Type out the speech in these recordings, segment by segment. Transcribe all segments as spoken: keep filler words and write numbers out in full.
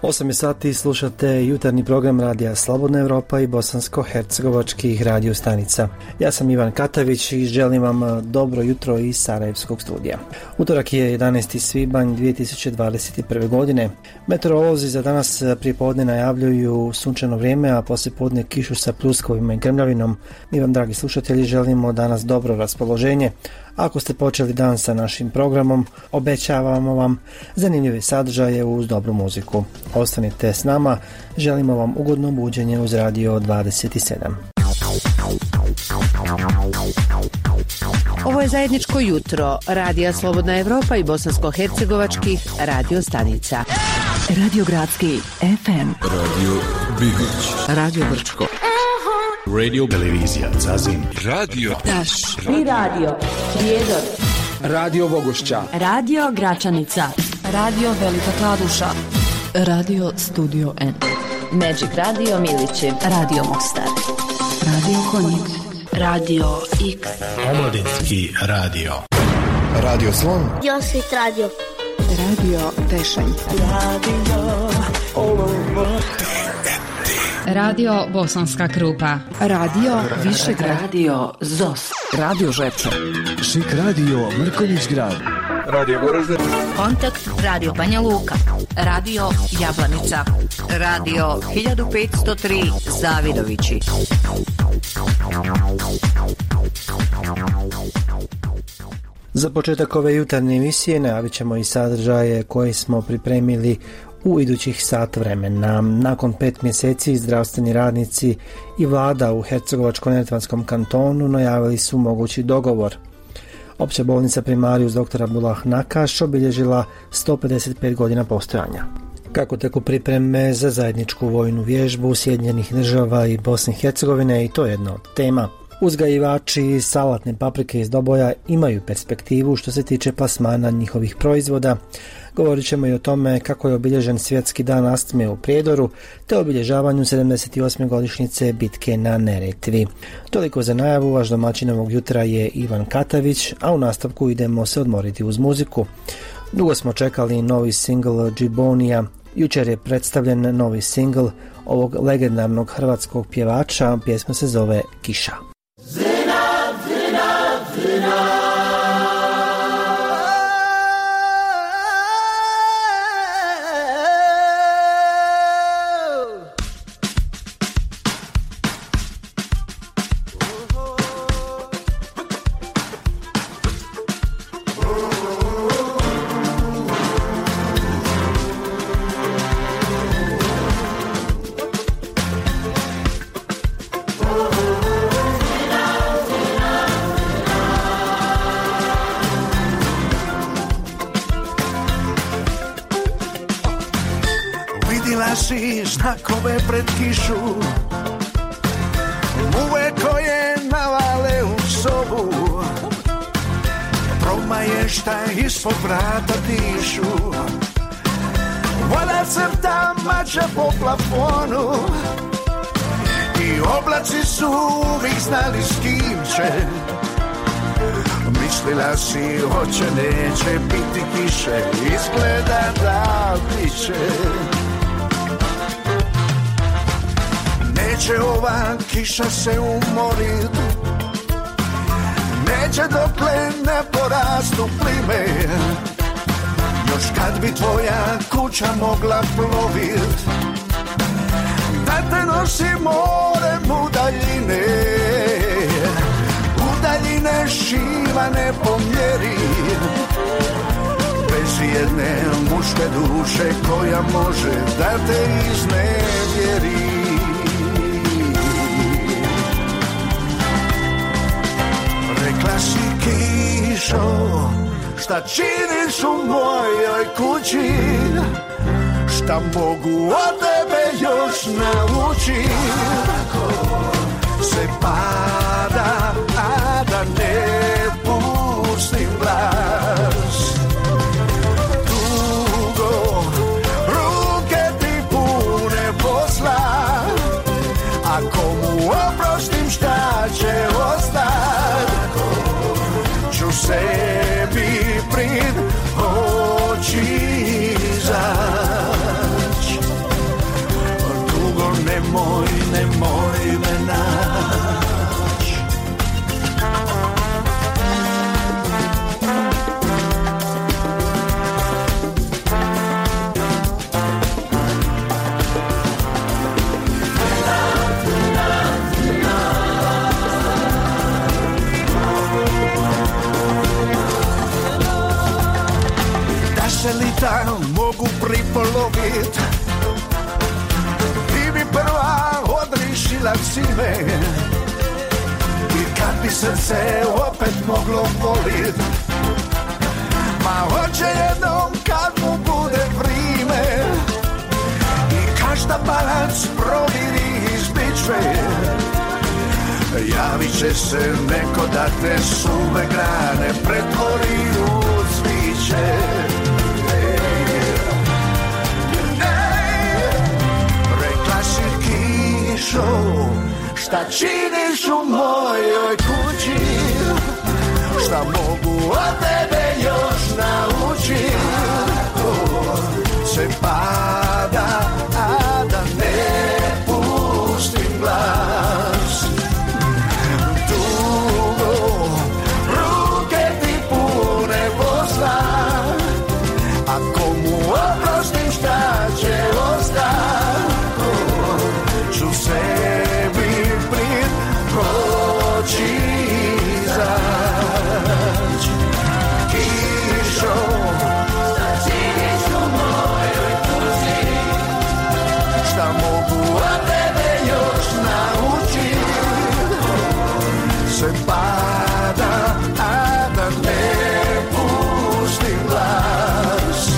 osam je sati, slušate jutarnji program Radija Slobodna Evropa i bosansko-hercegovačkih radio stanica. Ja sam Ivan Katavić i želim vam dobro jutro iz Sarajevskog studija. Utorak je jedanaesti svibanj dvije tisuće dvadeset prve. godine. Meteorolozi za danas prijepodne najavljuju sunčano vrijeme, a poslijepodne kišu sa pljuskovima i grmljavinom. Mi vam, dragi slušatelji, želimo danas dobro raspoloženje. Ako ste počeli dan sa našim programom, obećavamo vam zanimljive sadržaje uz dobru muziku. Ostanite s nama, želimo vam ugodno buđenje uz Radio dvadeset sedam. Ovo je zajedničko jutro Radija Slobodna Evropa i bosansko-hercegovačkih radio stanica. Radio Gradski F M, Radio Bigoć, Radio Brčko, Radio Televizija Zazin, Radio Daš i Radio Prijedor, Radio Bogošća, Radio Gračanica, Radio Velika Kladuša, Radio Studio N, Magic Radio Milići, Radio Mostar, Radio Konjic, Radio X, Omladinski radio, Radio Slon, Josit Radio, Radio Tešanj, Radio Olovo, Radio Bosanska Krupa, Radio Višegrad, Radio Zos, Radio Žepče, Šik radio Mrkonjić Grad, Radio Goražde, Kontakt Radio Banja Luka, Radio Jablanica, Radio hiljadu petsto tri Zavidovići. Za početak ove jutarnje emisije najavit ćemo i sadržaje koje smo pripremili u idućih sat vremena. Nakon pet mjeseci zdravstveni radnici i vlada u Hercegovačko-neretvanskom kantonu najavili su mogući dogovor. Opća bolnica Primarius dr. Abdullah Nakaš obilježila sto pedeset pet godina postojanja. Kako teku pripreme za zajedničku vojnu vježbu Sjedinjenih država i Bosne i Hercegovine, i to je jedna od tema. Uzgajivači salatne paprike iz Doboja imaju perspektivu što se tiče plasmana njihovih proizvoda. Govorit ćemo i o tome kako je obilježen Svjetski dan astme u Prijedoru, te obilježavanju sedamdeset osme godišnjice bitke na Neretvi. Toliko za najavu, vaš domaćin ovog jutra je Ivan Katavić, a u nastavku idemo se odmoriti uz muziku. Dugo smo čekali novi singl Džibonija. Jučer je predstavljen novi singl ovog legendarnog hrvatskog pjevača, pjesma se zove Kiša. Zina, zina, zina. Znakove pred kišu, muve koje navale u sobu, promaje šta ispod vrata dišu, voda crta mača po plafonu i oblaci su uvijek znali s kim će. Mislila si hoće neće biti kiše, izgleda da biće. Neće ova kiša se umorit, neće dokle ne porastu plime. Još kad bi tvoja kuća mogla plovit, da te nosi morem u daljine, u daljine šivane po mjeri, bez jedne muške duše koja može da te iznevjeri. Rekla si kišo, šta činiš u mojoj kući, šta mogu od tebe još naučit. Se pada, a da ne pustim glas. Dugo ruke ti pune posla, a komu oprostim šta će ostat. Ću sebi prid oči izać. puta mogu pripolovit. Ti bi prva odrišila si me i kad bi srce opet moglo volit. Ma hoće jednom kad mu bude vrime i každa balac proviri izbiće. Javit će se neko da te suve grane pretvori u cviće. Rekla si kišo, šta činiš u mojoj kući? Šta mogu od tebe još naučit? Se pada, a da ne pustim glas. Dugo, ruke ti pune posla. Ako mu oprostim, šta će ostat? Ću sebi prid proći zać. Kišo, šta činiš u mojoj kući? Šta mogu od tebe još naučit? Se pada, a da ne pustim glas.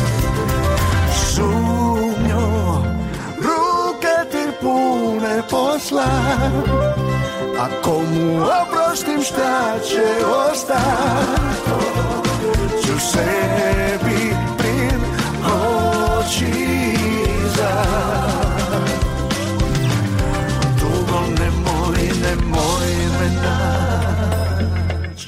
Sumnjo, ruke ti pune posla. Ako mu oprostim, šta će ostat? Ću sebi prid oči zać. Dugo nemoj, nemoj me nać.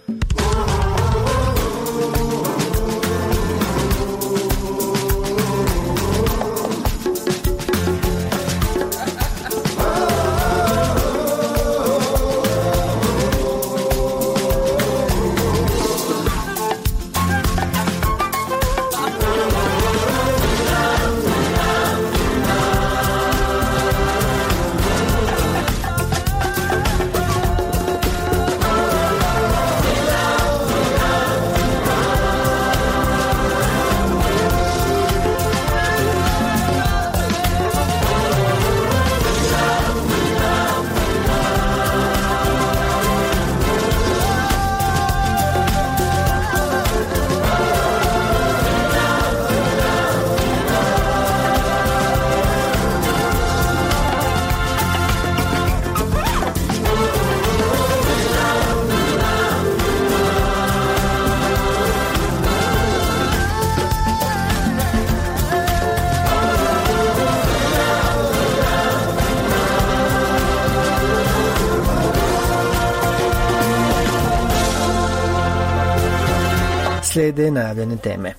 Slijede najavljene teme.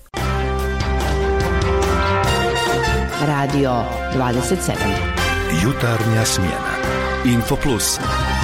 Radio dvadeset sedam. Jutarnja smjena. Info Plus.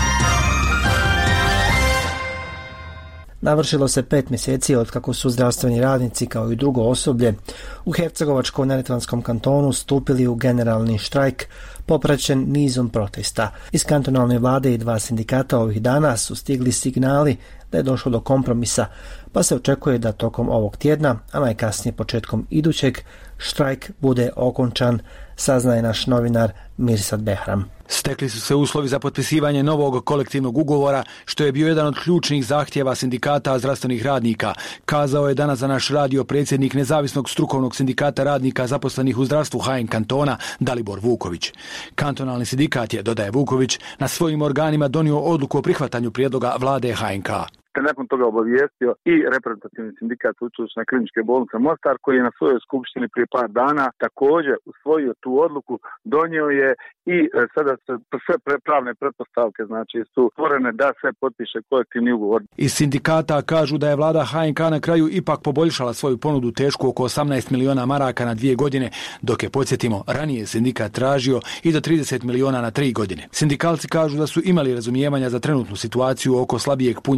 Navršilo se pet mjeseci od kako su zdravstveni radnici kao i drugo osoblje u Hercegovačko-neretvanskom kantonu stupili u generalni štrajk popraćen nizom protesta. Iz kantonalne vlade i dva sindikata ovih dana su stigli signali da je došlo do kompromisa, pa se očekuje da tokom ovog tjedna, a najkasnije početkom idućeg, štrajk bude okončan, saznaje naš novinar Mirsad Behram. Stekli su se uslovi za potpisivanje novog kolektivnog ugovora, što je bio jedan od ključnih zahtjeva sindikata zdravstvenih radnika, kazao je danas za naš radio predsjednik Nezavisnog strukovnog sindikata radnika zaposlenih u zdravstvu H N kantona Dalibor Vuković. Kantonalni sindikat je, dodaje Vuković, na svojim organima donio odluku o prihvatanju prijedloga vlade H N K. Nakon toga obavijestio i reprezentativni sindikat Sveučilišne kliničke bolnice Mostar, koji je na svojoj skupštini prije par dana također usvojio tu odluku, donio je i sada sve pravne pretpostavke znači su stvorene da se potpiše kolektivni ugovor. Iz sindikata kažu da je vlada H N K na kraju ipak poboljšala svoju ponudu tešku oko osamnaest miliona maraka na dvije godine, dok je, podsjetimo, ranije sindikat tražio i do trideset miliona na tri godine. Sindikalci kažu da su imali razumijevanja za trenutnu situaciju oko slabijeg punjenja budžeta,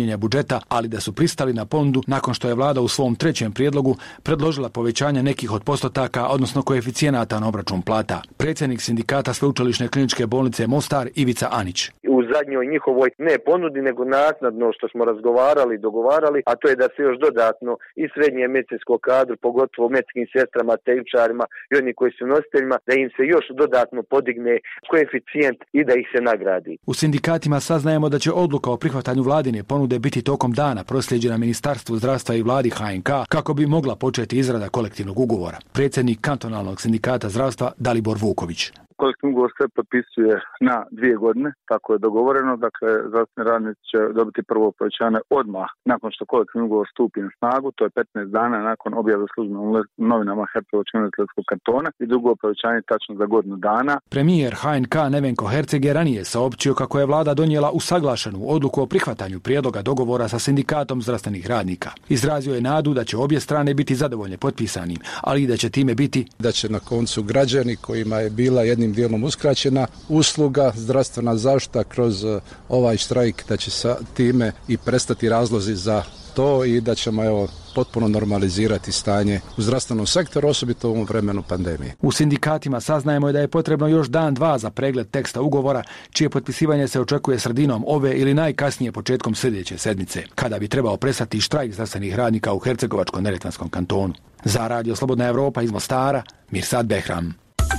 isplata, ali da su pristali na ponudu nakon što je vlada u svom trećem prijedlogu predložila povećanje nekih od postotaka, odnosno koeficijenata na obračun plata. Predsjednik sindikata Sveučilišne kliničke bolnice Mostar Ivica Anić. U zadnjoj njihovoj ne ponudi, nego naknadno što smo razgovarali i dogovarali, a to je da se još dodatno i srednje medicinsko kadru, pogotovo medicinskim sestrama, tehničarima i oni koji su nositeljima, da im se još dodatno podigne koeficijent i da ih se nagradi. U sindikatima saznajemo da će odluka o prihvatanju vladine ponude biti tokom dana proslijeđena Ministarstvu zdravstva i vladi H N K kako bi mogla početi izrada kolektivnog ugovora. Predsjednik kantonalnog sindikata zdravstva Dalibor Vuković. Kolektivni ugovor se potpisuje na dvije godine, tako je dogovoreno, dakle zdravstveni radnici će dobiti prvo povećanje odmah nakon što kolektivni ugovor stupi na snagu, to je petnaest dana nakon objave u službenim novinama Hercegovačko-neretvanskog kantona i drugo povećanje tačno za godinu dana. Premijer H N K Nevenko Herceg je ranije saopćio kako je vlada donijela usaglašenu odluku o prihvatanju prijedloga dogovora sa sindikatom zdravstvenih radnika. Izrazio je nadu da će obje strane biti zadovoljne potpisanim, ali i da će time biti da će na koncu građani kojima je bila jednim dijelom uskraćena usluga, zdravstvena zaštita kroz ovaj štrajk, da će sa time i prestati razlozi za to i da ćemo evo potpuno normalizirati stanje u zdravstvenom sektoru, osobito u ovom vremenu pandemije. U sindikatima saznajemo da je potrebno još dan dva za pregled teksta ugovora, čije potpisivanje se očekuje sredinom ove ili najkasnije početkom sljedeće sedmice, kada bi trebao prestati štrajk zdravstvenih radnika u Hercegovačko-neretvanskom kantonu. Za Radio Slobodna Evropa iz Mostara, Mirsad Behram.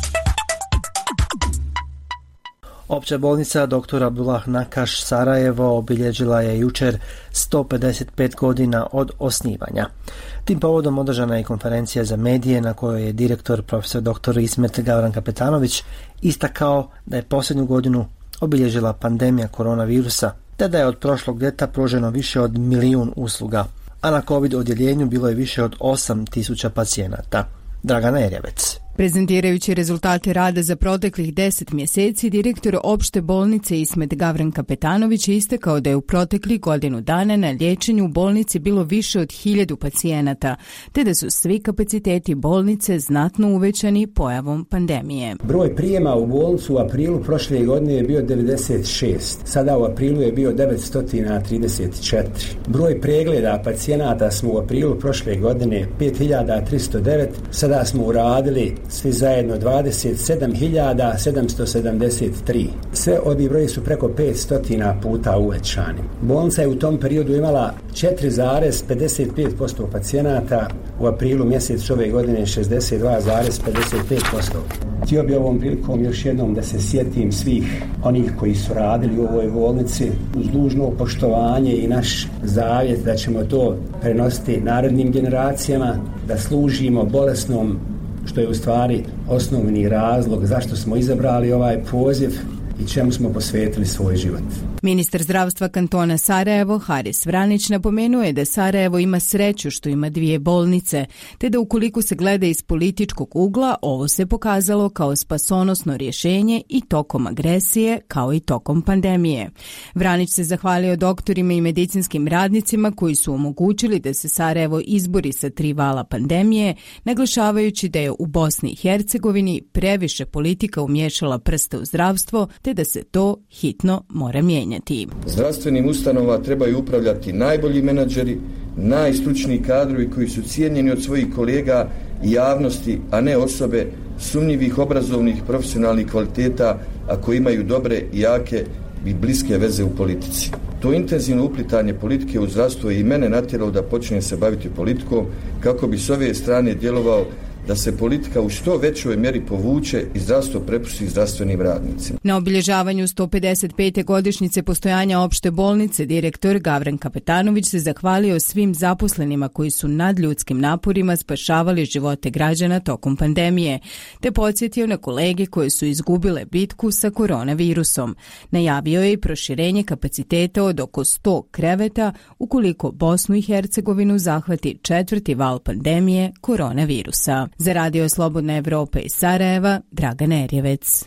Opća bolnica doktor Abdullah Nakaš Sarajevo obilježila je jučer sto pedeset pet godina od osnivanja. Tim povodom održana je konferencija za medije na kojoj je direktor profesor doktor Ismet Gavran Kapetanović istakao da je posljednju godinu obilježila pandemija koronavirusa, te da je od prošlog ljeta pruženo više od milijun usluga, a na COVID odjeljenju bilo je više od osam tisuća pacijenata. Dragana Erjavec. Prezentirajući rezultate rada za proteklih deset mjeseci, direktor opšte bolnice Ismet Gavran Kapetanović je istakao da je u proteklih godinu dana na liječenju u bolnici bilo više od hiljadu pacijenata, te da su svi kapaciteti bolnice znatno uvećani pojavom pandemije. Broj prijema u bolnicu u aprilu prošle godine je bio devedeset šest, sada u aprilu je bio devetsto trideset četiri. Broj pregleda pacijenata smo u aprilu prošle godine pet hiljada tristo devet, sada smo uradili svi zajedno dvadeset sedam hiljada sedamsto sedamdeset tri. Sve ovi broji su preko petsto puta uvećani. Bolnica je u tom periodu imala četiri zarez pedeset pet posto pacijenata, u aprilu mjesecu ove godine šezdeset dva zarez pedeset pet posto. Htio bi ovom prilikom još jednom da se sjetim svih onih koji su radili u ovoj bolnici uz dužno poštovanje i naš zavjet da ćemo to prenositi narednim generacijama, da služimo bolesnom, što je u stvari osnovni razlog zašto smo izabrali ovaj poziv i čemu smo posvetili svoj život. Ministar zdravstva kantona Sarajevo, Haris Vranić, napomenuo je da Sarajevo ima sreću što ima dvije bolnice, te da ukoliko se gleda iz političkog ugla, ovo se pokazalo kao spasonosno rješenje i tokom agresije, kao i tokom pandemije. Vranić se zahvalio doktorima i medicinskim radnicima koji su omogućili da se Sarajevo izbori sa tri vala pandemije, naglašavajući da je u Bosni i Hercegovini previše politika umiješala prste u zdravstvo, te da se to hitno mora mijenjati. Zdravstvenim ustanova trebaju upravljati najbolji menadžeri, najstručniji kadrovi koji su cijenjeni od svojih kolega i javnosti, a ne osobe sumnjivih obrazovnih profesionalnih kvaliteta, a koji imaju dobre, jake i bliske veze u politici. To intenzivno uplitanje politike u zdravstvo je i mene natjeralo da počnem se baviti politikom kako bi s ove strane djelovao da se politika u što većoj mjeri povuče i zdravstvo prepusti zdravstvenim radnicima. Na obilježavanju sto pedeset pete godišnjice postojanja opšte bolnice, direktor Gavran Kapetanović se zahvalio svim zaposlenima koji su nadljudskim naporima spašavali živote građana tokom pandemije, te podsjetio na kolege koje su izgubile bitku sa koronavirusom. Najavio je i proširenje kapaciteta od oko sto kreveta ukoliko Bosnu i Hercegovinu zahvati četvrti val pandemije koronavirusa. Za Radio Slobodna Evropa iz Sarajeva, Dragana Erjevec.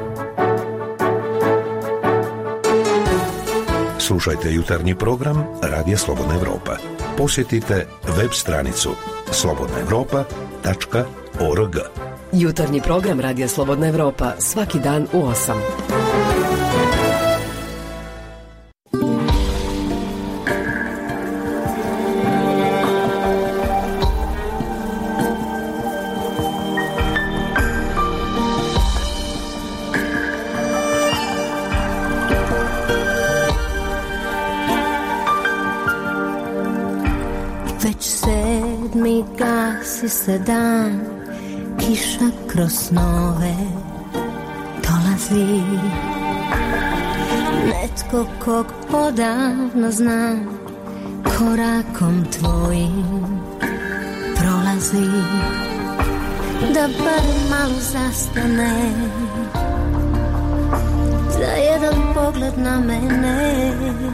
Slušajte jutarnji program Radija Slobodna Evropa. Posjetite web stranicu slobodna evropa tačka org. Jutarnji program Radija Slobodna Evropa svaki dan u osam. mi gasi se dan, kiša kroz snove dolazi. Netko kog odavno znam, korakom tvojim prolazi. Da bar malo zastane, za jedan pogled na mene.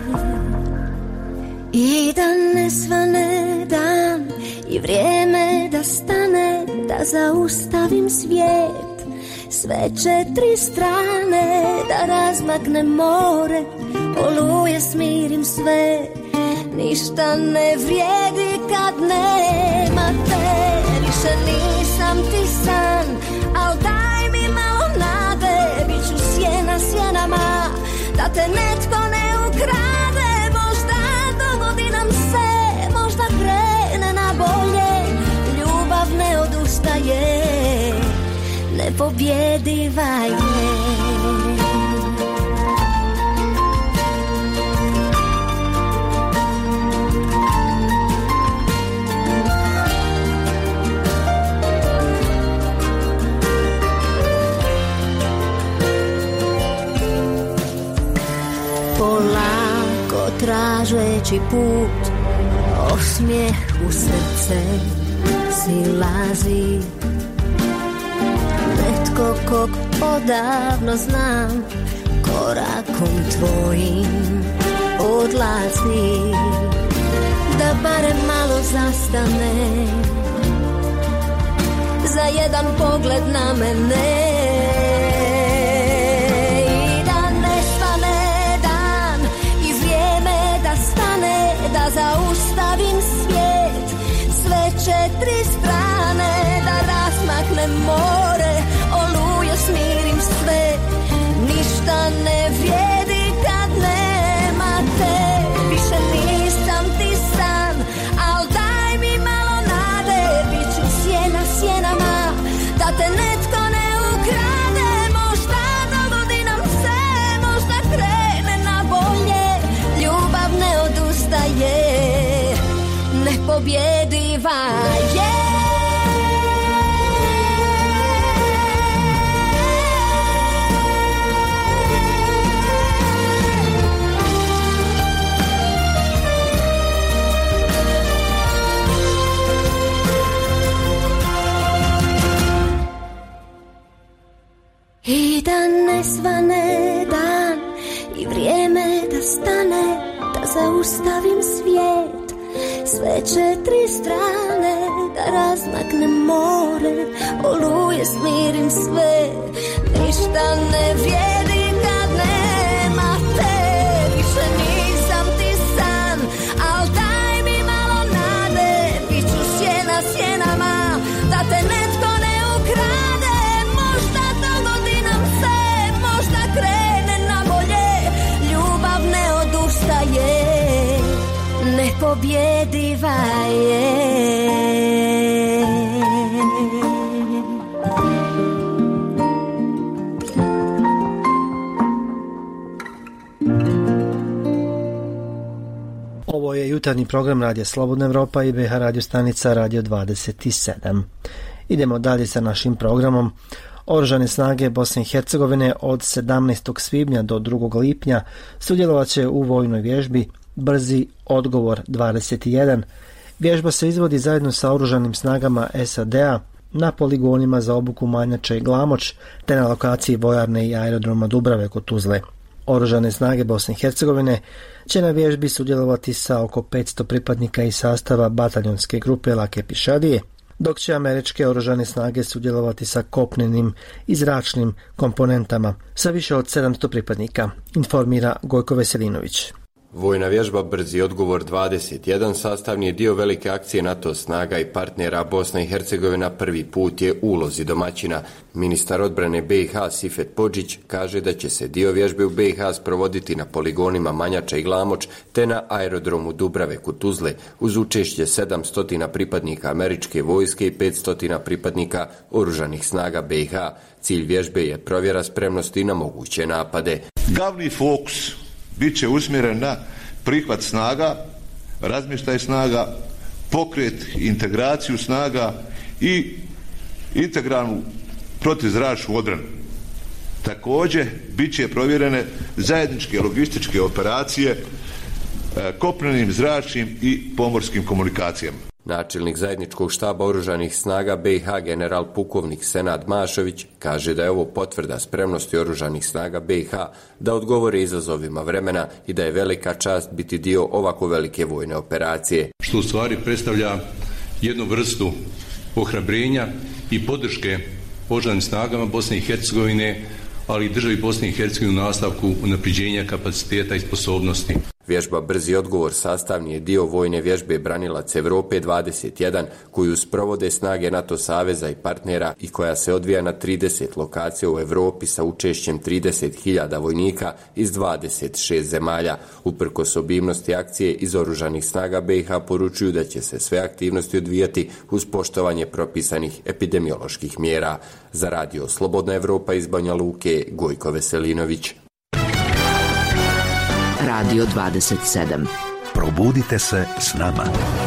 I da ne svane dan i vrijeme da stane, da zaustavim svijet, sve četiri strane, da razmakne more, oluje smirim sve. Ništa ne vrijedi kad nema te, više nisam ti san, al daj mi malo nade, bit ću sjena sjenama, da te netko ne ukrade. Možda dogodi nam se, možda krene na bolje, ljubav ne odustaje, nepobjediva je. Polako tražeći put, osmijeh u srce silazi. Netko kog odavno znam, korakom tvojim odlazi. Da barem malo zastane, za jedan pogled na mene. Da zaustavim svijet, sve četiri strane, da razmaknem more, oluje smirim sve. Ništa ne vrijedi kad nema te, više nisam ti san, al daj mi malo nade, bit ću sjena sjenama, da te netko ne ukrade. Možda dogodi nam se, možda krene na bolje, ljubav ne odustaje, nepobjediva je. I da ne svane dan i vrijeme da stane, da zaustavim svijet, sve četiri strane, da razmaknem more, oluje smirim sve. Ništa ne vrijedi kad nema te, više nisam ti san, al daj mi malo nade, bit ću sjena sjenama, da te netko ne ukrade. Možda dogodi nam se, možda krene na bolje, ljubav ne odustaje, nepobjediva je. Ovo je jutarnji program Radija Slobodna Evropa i B H radio stanica Radio dvadeset sedam. Idemo dalje sa našim programom. Oružane snage Bosne i Hercegovine od sedamnaestog svibnja do drugog lipnja sudjelovat će u vojnoj vježbi Brzi odgovor dvadeset jedan. Vježba se izvodi zajedno sa oružanim snagama S A D-a na poligonima za obuku Manjača i Glamoč, te na lokaciji vojarne i aerodroma Dubrave kod Tuzle. Oružane snage Bosne i Hercegovine će na vježbi sudjelovati sa oko petsto pripadnika iz sastava bataljonske grupe Lake Pišadije, dok će američke oružane snage sudjelovati sa kopnenim i zračnim komponentama sa više od sedamsto pripadnika, informira Gojko Veselinović. Vojna vježba Brzi odgovor dvadeset jedan sastavni je dio velike akcije NATO snaga i partnera. Bosna i Hercegovina prvi put je u ulozi domaćina. Ministar odbrane B i H Sifet Podžić kaže da će se dio vježbe u B i H sprovoditi na poligonima Manjača i Glamoč te na aerodromu Dubrave kod Tuzle uz učešće sedamsto pripadnika američke vojske i petsto pripadnika oružanih snaga B i H. Cilj vježbe je provjera spremnosti na moguće napade. Glavni fokus bit će usmjeren na prihvat snaga, razmještaj snaga, pokret, integraciju snaga i integralnu protuzračnu odbranu. Također bit će provjerene zajedničke logističke operacije kopnenim, zračnim i pomorskim komunikacijama. Načelnik zajedničkog štaba oružanih snaga B i H general pukovnik Senad Mašović kaže da je ovo potvrda spremnosti oružanih snaga B i H da odgovore izazovima vremena i da je velika čast biti dio ovako velike vojne operacije. Što u stvari predstavlja jednu vrstu ohrabrenja i podrške oružanim snagama Bosne i Hercegovine, ali i državi Bosne i Hercegovine u nastavku unapređenja kapaciteta i sposobnosti. Vježba Brzi odgovor sastavni je dio vojne vježbe Branilac Evrope dvadeset jedan koju sprovode snage NATO saveza i partnera i koja se odvija na trideset lokacija u Evropi sa učešćem trideset hiljada vojnika iz dvadeset šest zemalja. Uprkos obimnosti akcije iz oružanih snaga B i H poručuju da će se sve aktivnosti odvijati uz poštovanje propisanih epidemioloških mjera. Za radio Slobodna Evropa iz Banja Luke, Gojko Veselinović. Radio dvadeset sedam. Probudite se s nama.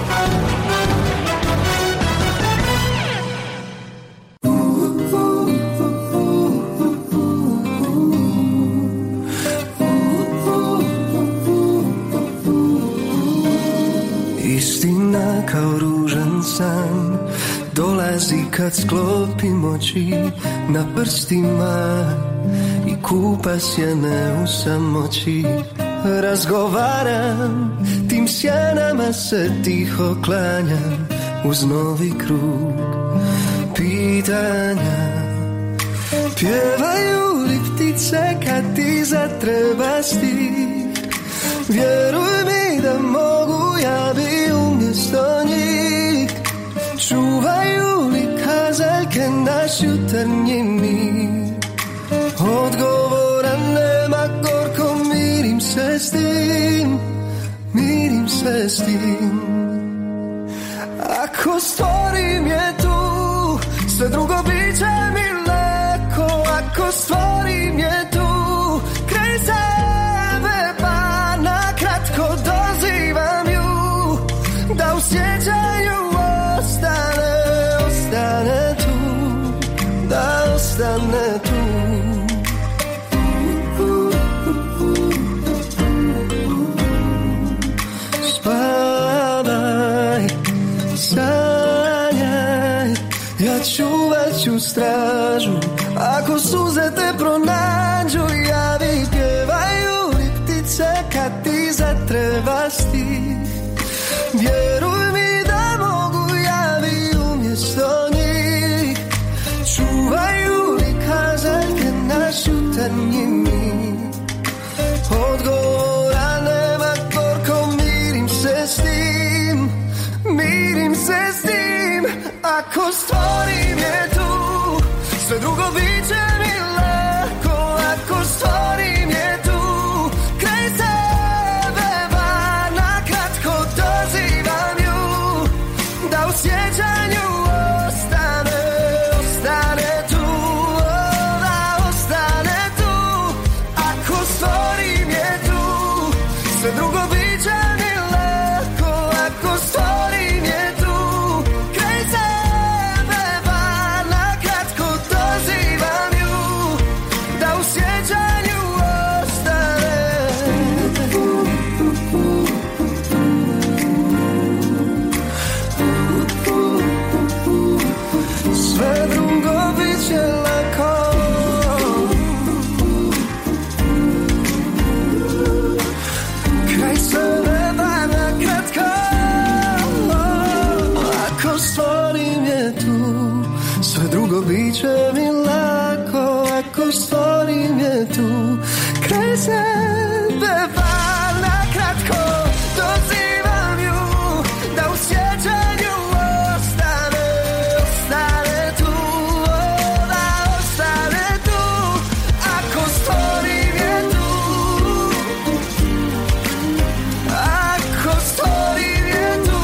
Istina kao ružan san dolazi kad sklopim oči na prstima i kupa sjene u samoći. Razgovaram, tim sjanama se tiho klanjam uz novi krug pitanja. Pjevaju li ptice kad ti zatreba stih? Vjeruj mi da mogu, ja bi umjesto njih. Čuvaju li kazaljke naš jutarnji mir? Odgovora nema, gorko mirim se s tim, mirim se s tim. Ako stvorim je tu, sve drugo bit će mi lako. Ako stvorim je tu, kraj sebe pa nakratko dozivam ju, da u sjećanju ostane, ostane tu, da ostane tu. Sanjaj, ja čuvat ću stražu, ako suze te pronađu, javi, pjevaju li ptice kad ti zatreba stih. Vjeruj mi da mogu, javi umjesto njih. Čuvaju li kazaljke naš jutarnji mir? Odgovora nema, gorko mirim se s tim, mirim se s tim. Ako stvorim je tu, sve drugo bit će mi lako. Ako stvorim je tu, kraj sebe va nakratko dozivam ju, da u sjećanju ostane, ostane tu, da ostane tu. Ako stvorim je tu, sve drugo bit će mi lako. Ako stvorim je tu, kraj sebe va nakratko dozivam ju, da u sjećanju ostane. Sve drugo bit će lako. Kraj sebe va nakratko. Ako stvorim je tu, sve drugo bit će mi lako. Ako stvorim je tu, kraj sebe va nakratko dozivam ju, da u sjećanju ostane, ostane tu, da ostane tu. Ako stvorim je tu, ako stvorim je tu,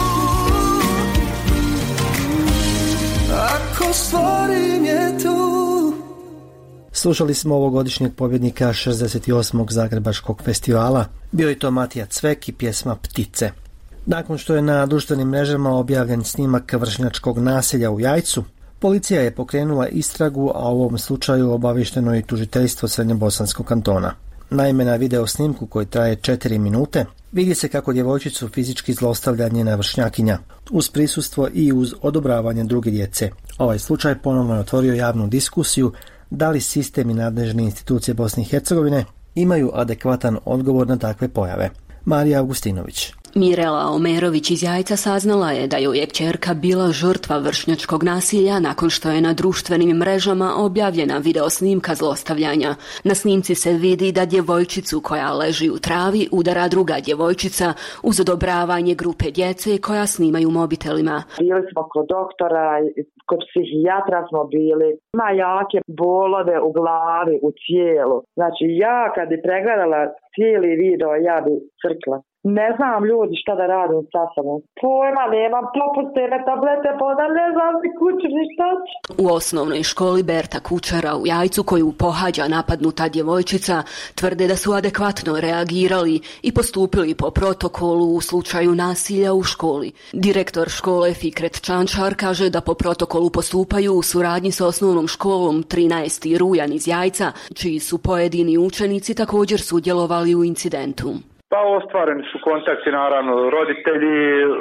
ako stvorim je tu. Slušali smo ovogodišnjeg pobjednika šezdeset osmog Zagrebačkog festivala. Bio je to Matija Cvek i pjesma Ptice. Nakon što je na društvenim mrežama objavljen snimak vršnjačkog nasilja u Jajcu, policija je pokrenula istragu, a u ovom slučaju obavješteno je i tužiteljstvo Srednjobosanskog kantona. Naime, na video snimku koji traje četiri minute vidi se kako djevojčicu fizički zlostavlja njena vršnjakinja, uz prisustvo i uz odobravanje druge djece. Ovaj slučaj ponovno je otvorio javnu diskusiju da li sistem i nadležne institucije Bosne i Hercegovine imaju adekvatan odgovor na takve pojave. Marija Augustinović. Mirela Omerović iz Jajca saznala je da joj je kćerka bila žrtva vršnjačkog nasilja nakon što je na društvenim mrežama objavljena video snimka zlostavljanja. Na snimci se vidi da djevojčicu koja leži u travi udara druga djevojčica uz odobravanje grupe djece koja snimaju mobitelima. Bili smo kod doktora, kod psihijatra smo bili. Ima jake bolove u glavi, u tijelu. Znači ja kad bi pregledala cijeli video, ja bi crkla. Ne znam ljudi šta da radim sa sobom. Pojma, nemam popustene tablete, pa da ne znam ni kuću ni šta ću. U osnovnoj školi Berta Kučara u Jajcu, koju pohađa napadnuta djevojčica, tvrde da su adekvatno reagirali i postupili po protokolu u slučaju nasilja u školi. Direktor škole Fikret Čančar kaže da po protokolu postupaju u suradnji sa osnovnom školom trinaesti rujan iz Jajca, čiji su pojedini učenici također sudjelovali u incidentu. Pa ostvareni su kontakti, naravno, roditelji,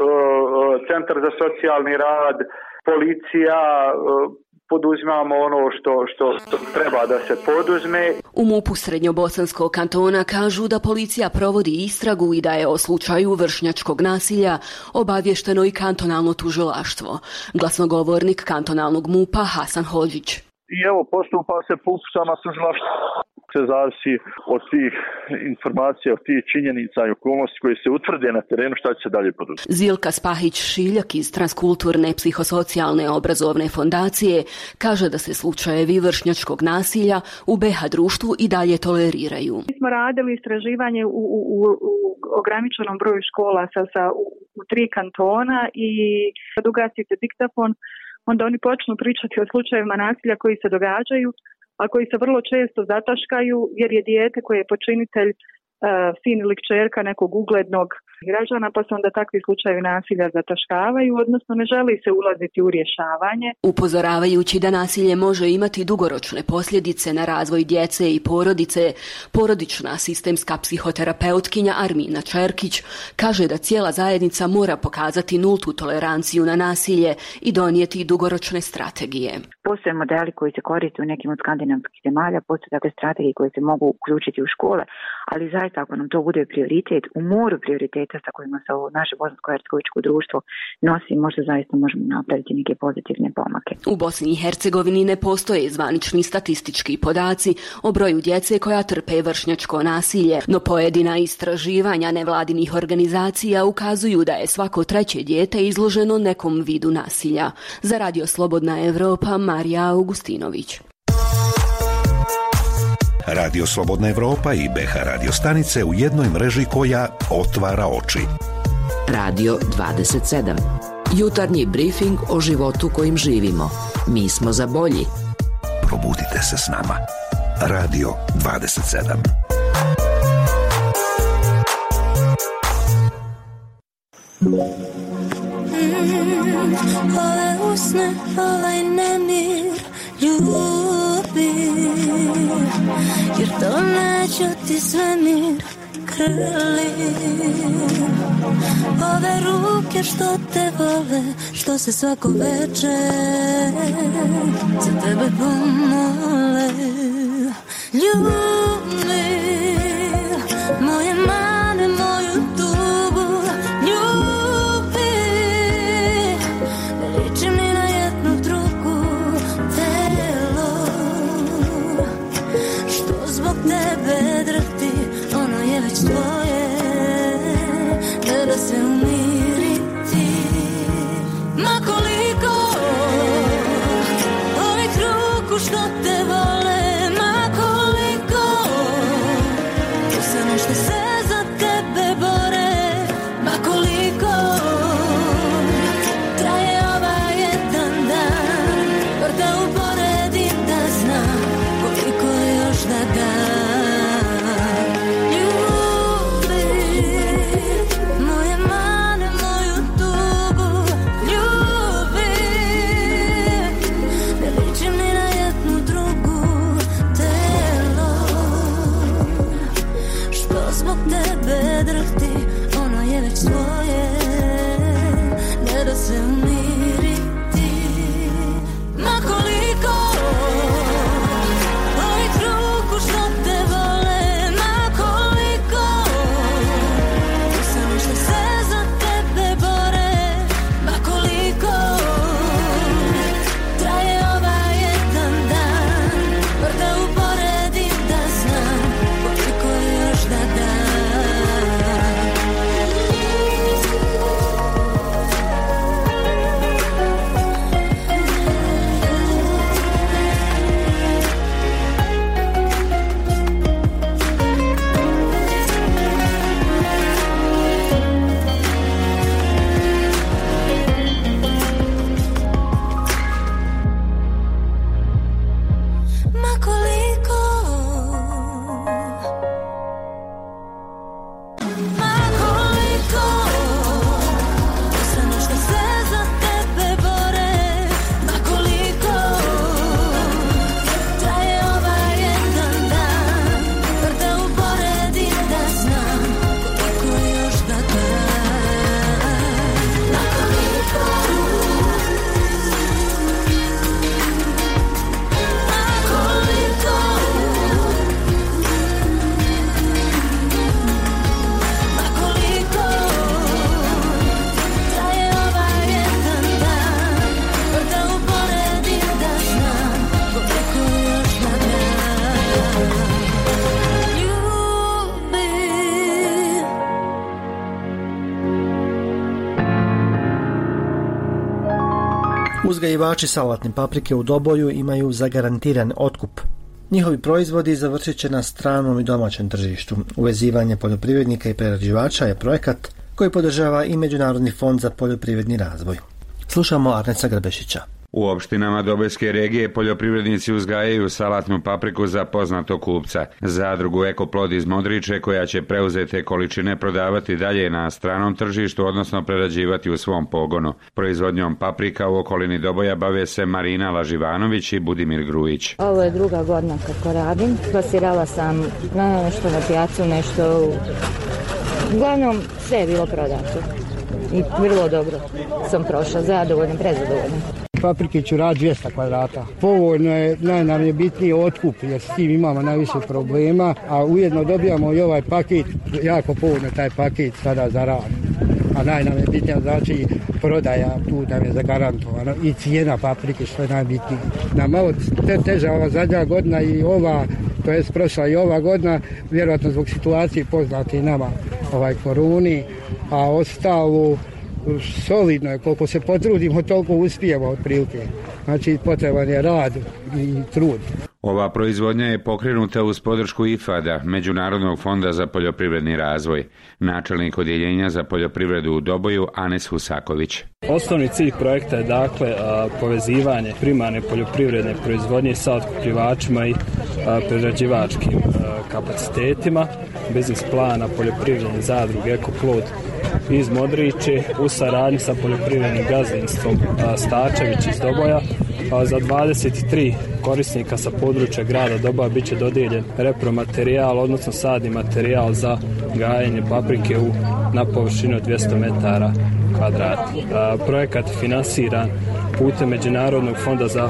centar za socijalni rad, policija, poduzimamo ono što, što, što treba da se poduzme. U MUP-u Srednjobosanskog kantona kažu da policija provodi istragu i da je o slučaju vršnjačkog nasilja obavješteno i kantonalno tužilaštvo. Glasnogovornik kantonalnog MUP-a Hasan Hodžić. I evo, postupa se MUP sama tužilaštvo. Se zavisi od tih informacija, od tih činjenica i okolnosti koje se utvrde na terenu, šta će se dalje poduzeti. Zilka Spahić-Šiljak iz Transkulturne psihosocijalne obrazovne fondacije kaže da se slučajevi vršnjačkog nasilja u be ha društvu i dalje toleriraju. Mi smo radili istraživanje u, u, u ograničenom broju škola sa, sa, u, u tri kantona i kad ugasite diktafon, onda oni počnu pričati o slučajevima nasilja koji se događaju, a koji se vrlo često zataškaju jer je dijete koje je počinitelj uh, sin ili kćerka nekog uglednog građana, pa se onda takvi slučajevi nasilja zataškavaju, odnosno ne želi se ulaziti u rješavanje. Upozoravajući da nasilje može imati dugoročne posljedice na razvoj djece i porodice, porodična sistemska psihoterapeutkinja Armina Čerkić kaže da cijela zajednica mora pokazati nultu toleranciju na nasilje i donijeti dugoročne strategije. Postoje modeli koji se koriste u nekim od skandinavskih zemalja, postoje takve strategije koje se mogu uključiti u škole, ali zaista ako nam to bude prioritet, u moru prioriteta sa kojima se ovo naše bosansko-hercegovičko društvo nosi, možda zaista možemo napraviti neke pozitivne pomake. U Bosni i Hercegovini ne postoje zvanični statistički podaci o broju djece koja trpe vršnjačko nasilje, no pojedina istraživanja nevladinih organizacija ukazuju da je svako treće dijete izloženo nekom vidu nasilja. Za Radio Slobodna Evropa, Marija Augustinović. Radio Slobodna Evropa i be ha radio stanice u jednoj mreži koja otvara oči. Radio dvadeset sedam. Jutarnji brifing o životu kojim živimo. Mi smo za bolji. Probudite se s nama. Radio dvadeset sedam. Mm, ove usne, ovaj nemir ljubi, jer to neću ti svemir krli. Ove ruke što te vole, što se svako večer za tebe pomole. Ljubi moje mane, moju tugu, ljubi, ne ličim ni na jednu drugu telo, što zbog tebe drhti, ono je već tvoje, treba se umiriti. Ma koliko ovih ruku što te vole, ma koliko to se nešto se Uzgajivači salatne paprike u Doboju imaju zagarantiran otkup. Njihovi proizvodi završit će na stranom i domaćem tržištu. Uvezivanje poljoprivrednika i prerađivača je projekat koji podržava i Međunarodni fond za poljoprivredni razvoj. Slušamo Arneca Grbešića. U opštinama Dobojske regije poljoprivrednici uzgajaju salatnu papriku za poznatog kupca. Zadrugu Ekoplod iz Modriče, koja će preuzete količine prodavati dalje na stranom tržištu, odnosno prerađivati u svom pogonu. Proizvodnjom paprika u okolini Doboja bave se Marina Laživanović i Budimir Grujić. Ovo je druga godina kako radim. Plasirala sam na nešto na pijacu, nešto u... Uglavnom sve je bilo prodato. I vrlo dobro sam prošla, zadovoljna, prezadovoljna. Paprike ću rad dvjesto kvadrata. Povoljno je, naj nam je bitniji otkup, jer s tim imamo najviše problema, a ujedno dobijamo i ovaj paket, jako povoljno taj paket sada za rad. A naj nam je bitnija, znači prodaja, tu nam je zagarantovano i cijena paprike, što je najbitnije. Na malo te teža ova zadnja godina i ova, to je prošla i ova godina, vjerojatno zbog situacije poznate i nama ovaj koruni, a ostalo solidno je, koliko se potrudimo, toliko uspijemo otprilike. Znači potreban je rad i trud. Ova proizvodnja je pokrenuta uz podršku I F A D-a, Međunarodnog fonda za poljoprivredni razvoj. Načelnik odjeljenja za poljoprivredu u Doboju, Anes Husaković. Osnovni cilj projekta je dakle povezivanje primarne poljoprivredne proizvodnje sa otkupljivačima i prerađivačkim kapacitetima. Biznis plana poljoprivredne zadruge Ekoplod iz Modriče u saradnji sa poljoprivrednim gazdinstvom Stačević iz Doboja. Za dvadeset tri korisnika sa područja grada Doboja bit će dodijeljen repromaterijal, odnosno sadni materijal za gajenje paprike u, na površinu od dvjesto metara kvadratnih. Projekat je finansiran putem Međunarodnog fonda za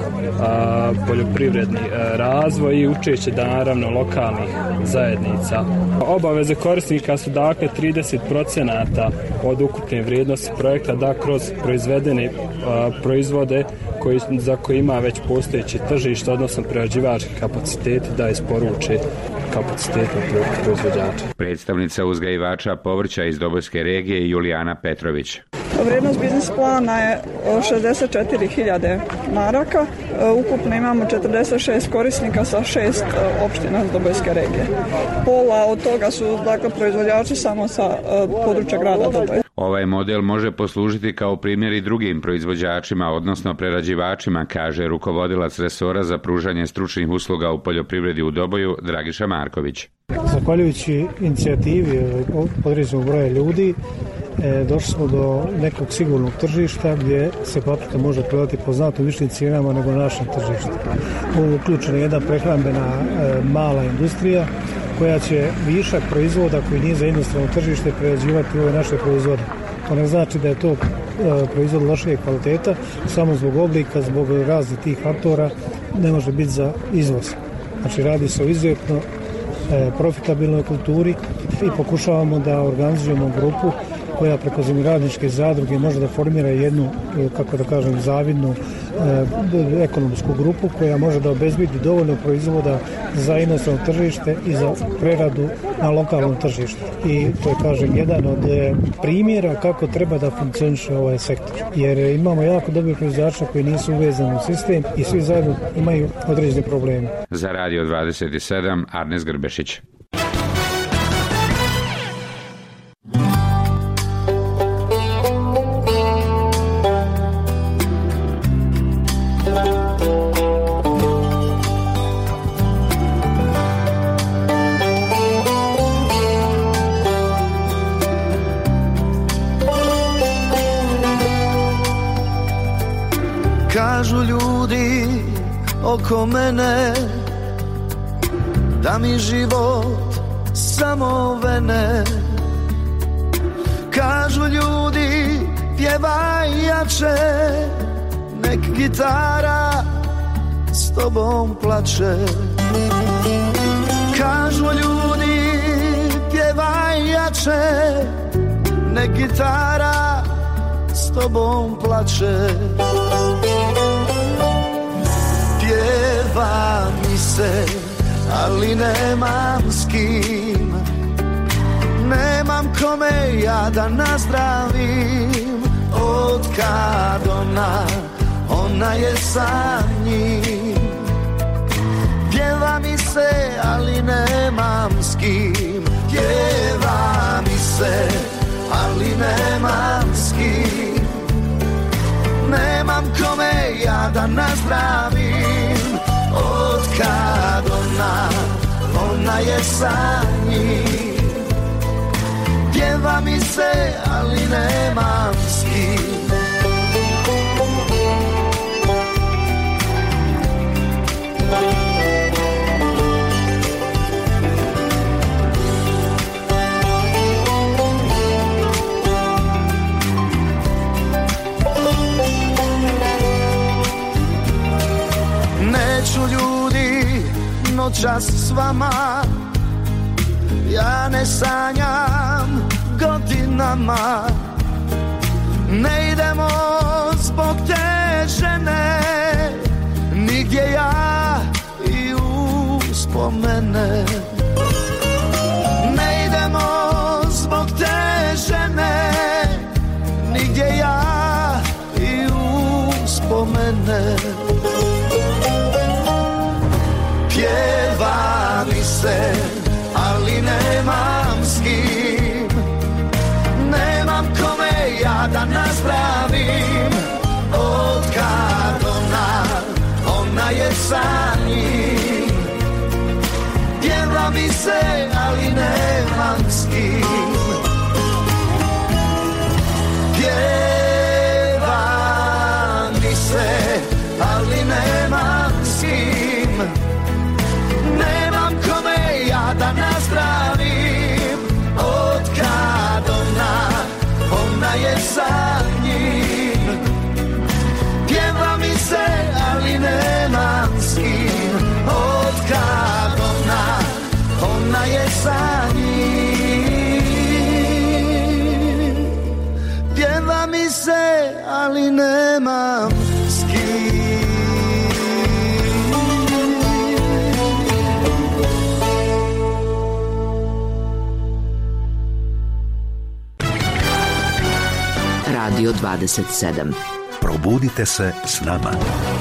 a, poljoprivredni a, razvoj i učešće da naravno lokalnih zajednica. Obaveze korisnika su dakle trideset procenata od ukupne vrijednosti projekta da kroz proizvedene a, proizvode koji, za koje ima već postojeći tržište, odnosno prerađivački kapaciteti da isporuče kapacitetnog proizvođača. Predstavnica uzgajivača povrća iz Dobojske regije Julijana Petrović. Vrijednost biznis plana je šezdeset četiri hiljade maraka. Ukupno imamo četrdeset šest korisnika sa šest opština iz Dobojske regije. Pola od toga su dakle proizvođači samo sa područja grada Doboja. Ovaj model može poslužiti kao primjer i drugim proizvođačima, odnosno prerađivačima, kaže rukovodilac resora za pružanje stručnih usluga u poljoprivredi u Doboju, Dragiša Marković. Zahvaljujući inicijativi određenog broja ljudi, E, došli smo do nekog sigurnog tržišta gdje se paprika može prodati po znatno višim cijenama nego na našem tržištu. Ovo uključena je jedna prehrambena e, mala industrija koja će višak proizvoda koji nije za jednostrano tržište prerađivati ove naše proizvode. To ne znači da je to e, proizvod lošije kvaliteta, samo zbog oblika, zbog raznih tih faktora ne može biti za izvoz. Znači radi se o izuzetno e, profitabilnoj kulturi i pokušavamo da organizujemo grupu koja preko zemljoradničke zadruge može da formira jednu, kako da kažem, zavidnu e, ekonomsku grupu koja može da obezbedi dovoljno proizvoda za inostrano tržište i za preradu na lokalnom tržištu. I to je, kažem, jedan od e, primjera kako treba da funkcioniše ovaj sektor. Jer imamo jako dobri proizvođača koji nisu uvezani u sistem i svi zajedno imaju određene probleme. Za Radio dvadeset sedam, Arnes Grbešić. Kažu ljudi oko mene da mi život samo vene. Kažu ljudi pjevaj jače, nek gitara s tobom plače. Kažu ljudi pjevaj jače, nek gitara s tobom plače. Pjeva mi se, ali nemam s kim. Nemam kome ja da nazdravim. Od kad ona, ona je sa njim. Pjeva mi se, ali nemam s kim. Pjeva mi se, ali nemam s kim. Nemam kome ja da nazdravim. Otkad ona, ona je sa njim. Pjeva mi se, ali nemam s kim. Neću ljudi noćas s vama, ja ne sanjam godinama. Ne idemo zbog te žene nigdje, ja i uspomene. Ne idemo zbog te žene nigdje, ja i uspomene. Pjeva mi se, ali nemam s kim. Nemam kome ja da nazdravim. Otkad ona, ona je sa njim. Pjeva mi se, ali nemam s kim. Pjeva mi se, ali nemam s kim. Nemam kome ja da nazdravim. Otkad ona, ona je sa njim. Pjeva mi se, ali nemam s kim. Otkad ona, ona je sa njim. Pjeva mi se, ali nemam s kim. Radio dvadeset sedam. Probudite se s nama.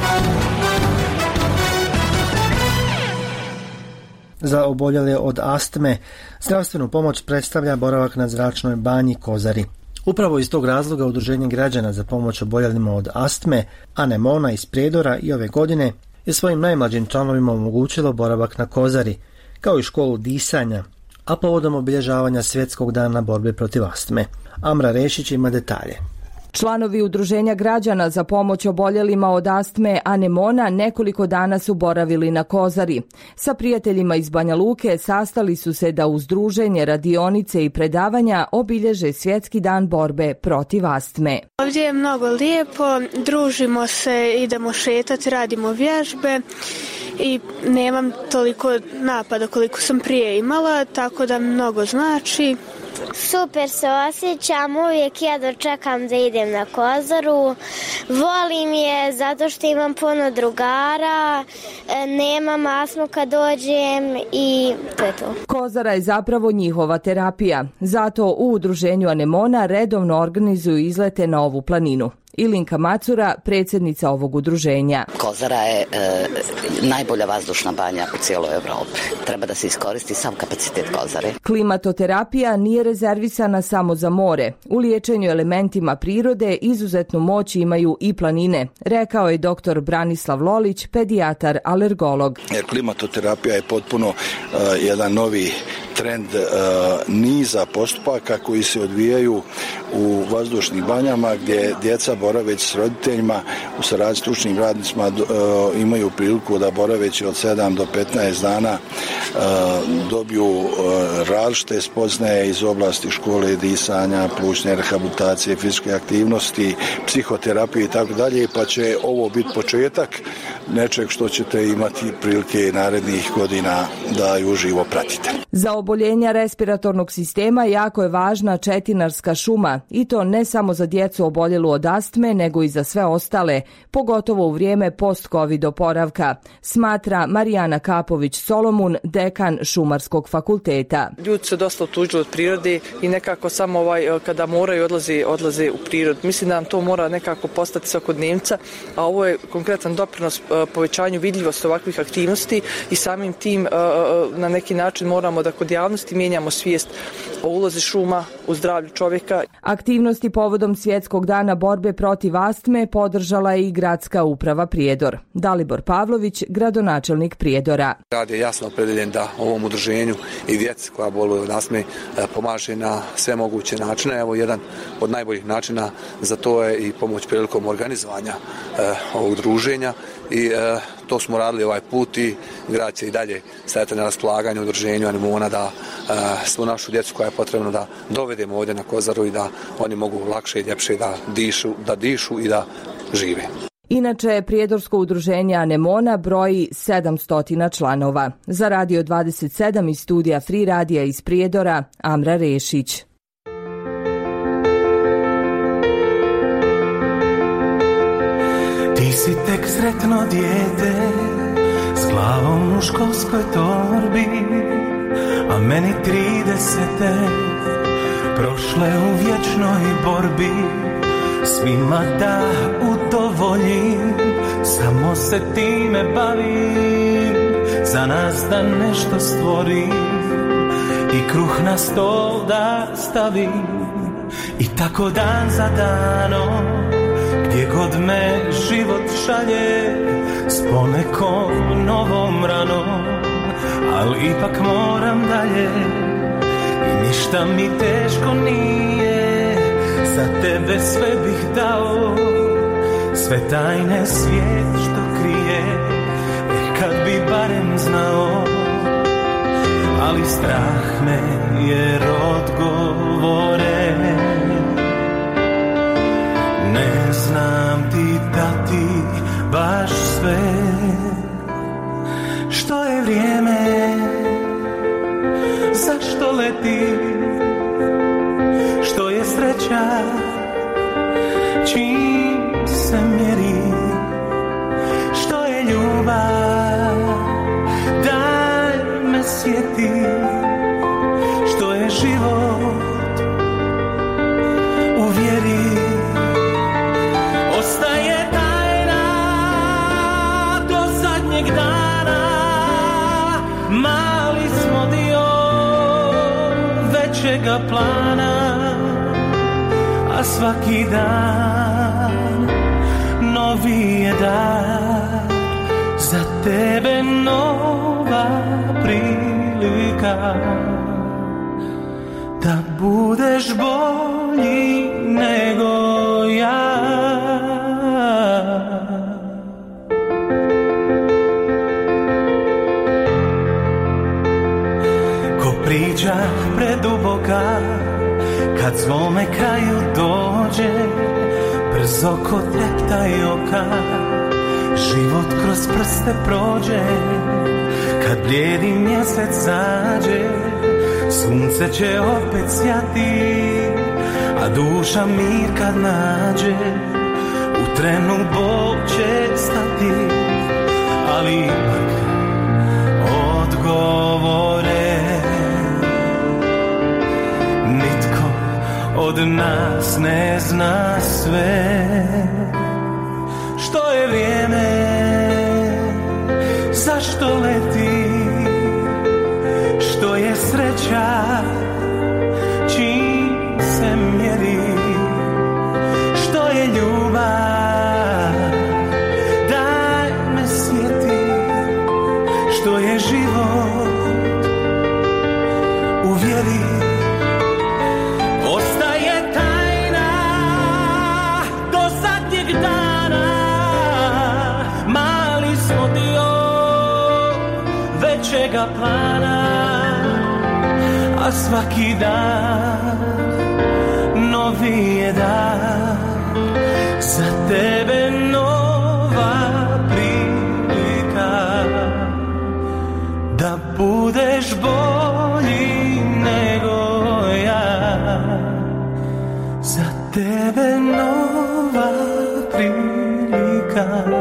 Za oboljele od astme zdravstvenu pomoć predstavlja boravak na zračnoj banji Kozari. Upravo iz tog razloga Udruženje građana za pomoć oboljelima od astme Anemona iz Prijedora i ove godine je svojim najmlađim članovima omogućilo boravak na Kozari, kao i školu disanja, a povodom obilježavanja Svjetskog dana borbe protiv astme. Amra Rešić ima detalje. Članovi Udruženja građana za pomoć oboljelima od astme Anemona nekoliko dana su boravili na Kozari. Sa prijateljima iz Banja Luke sastali su se da uz druženje, radionice i predavanja obilježe Svjetski dan borbe protiv astme. Ovdje je mnogo lijepo, družimo se, idemo šetati, radimo vježbe i nemam toliko napada koliko sam prije imala, tako da mi mnogo znači. Super se osjećam, uvijek ja dočekam da idem na Kozaru. Volim je zato što imam puno drugara, nemam astmu kad dođem i to je to. Kozara je zapravo njihova terapija, zato u Udruženju Anemona redovno organizuju izlete na ovu planinu. Ilinka Macura, predsjednica ovog udruženja. Kozara je e, najbolja vazdušna banja u cijeloj Europi. Treba da se iskoristi sam kapacitet Kozare. Klimatoterapija nije rezervisana samo za more. U liječenju elementima prirode izuzetnu moć imaju i planine, rekao je doktor Branislav Lolić, pedijatar alergolog. Jer klimatoterapija je potpuno uh, jedan novi trend uh, niza postupaka koji se odvijaju u vazdušnim banjama gdje djeca boraveći s roditeljima u saradnji s stručnim radnicima uh, imaju priliku da boraveći od sedam do petnaest dana uh, dobiju uh, različite spoznaje iz oblasti škole, disanja, plućne rehabilitacije, fizičke aktivnosti, psihoterapije i tako dalje, pa će ovo biti početak nečeg što ćete imati prilike narednih godina da ju uživo pratite. Za oboljenja respiratornog sistema jako je važna četinarska šuma i to ne samo za djecu oboljelu od astme, astme nego i za sve ostale, pogotovo u vrijeme post-covid oporavka, smatra Marijana Kapović-Solomun, dekan Šumarskog fakulteta. Ljudi se dosta otuđuju od prirode i nekako samo ovaj, kada moraju odlazi, odlaze u prirodu. Mislim da nam to mora nekako postati svakodnevnica, a ovo je konkretan doprinos povećanju vidljivosti ovakvih aktivnosti i samim tim na neki način moramo da kod javnosti mijenjamo svijest o ulozi šuma u zdravlju čovjeka. Aktivnosti povodom Svjetskog dana borbe protiv astme podržala je i Gradska uprava Prijedor. Dalibor Pavlović, gradonačelnik Prijedora. Grad je jasno opredeljen da ovom udruženju i djeci koja boluju od astme pomaže na sve moguće načine. Evo jedan od najboljih načina za to je i pomoć prilikom organizovanja ovog druženja i to smo radili ovaj put i grad će i dalje stajati na raspolaganju udruženju Anemona da svu našu djecu koja je potrebno da dovedemo ovdje na Kozaru i da oni mogu lakše i ljepše da dišu, da dišu i da žive. Inače, Prijedorsko udruženje Anemona broji sedamsto članova. Za Radio dvadeset sedam iz studija Free radija iz Prijedora, Amra Rešić. Ti si tek sretno dijete s glavom u školskoj torbi, a meni tridesete prošle u vječnoj borbi. Svima da udovoljim, samo se time bavim, za nas da nešto stvorim i kruh na stol da stavim. I tako dan za danom, gdje god me život šalje, s ponekom novom ranom, ali ipak moram dalje i ništa mi teško nije. Za tebe sve bih dao, sve tajne svijet što krije, jer kad bi barem znao, ali strah me jer odgovore ne znam ti dati baš sve. Što je vrijeme, zašto leti, što je sreća, čim se mjeri, što je ljubav, daj me sjeti, što je život u vjeri. Ostaje tajna do zadnjeg dana, mali smo dio većega plana, a svaki dan novi je dan, za tebe nova prilika da budeš bolji nego ja. Ko priča preduboka, kad svome kraju dođe, brzo ko treptaj oka, život kroz prste prođe. Kad blijedi mjesec zađe, sunce će opet sjati, a duša mir kad nađe, u trenu bol će stati, ali ipak odgovore nitko od nas ne zna sve. Što je vrijeme, zašto leti, što je sreća, čim se mjeri, što je ljubav, daj me sjeti, što je život u vjeri. Ostaje tajna do zadnjeg dana, mali smo dio većega plana, a svaki dan novi je dan, za tebe nova prilika da budeš bolji nego ja, za tebe nova prilika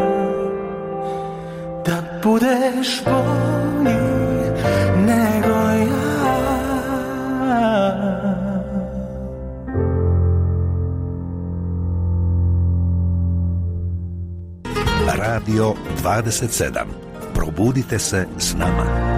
da budeš bolji nego ja. Radio dvadeset sedam. Probudite se s nama.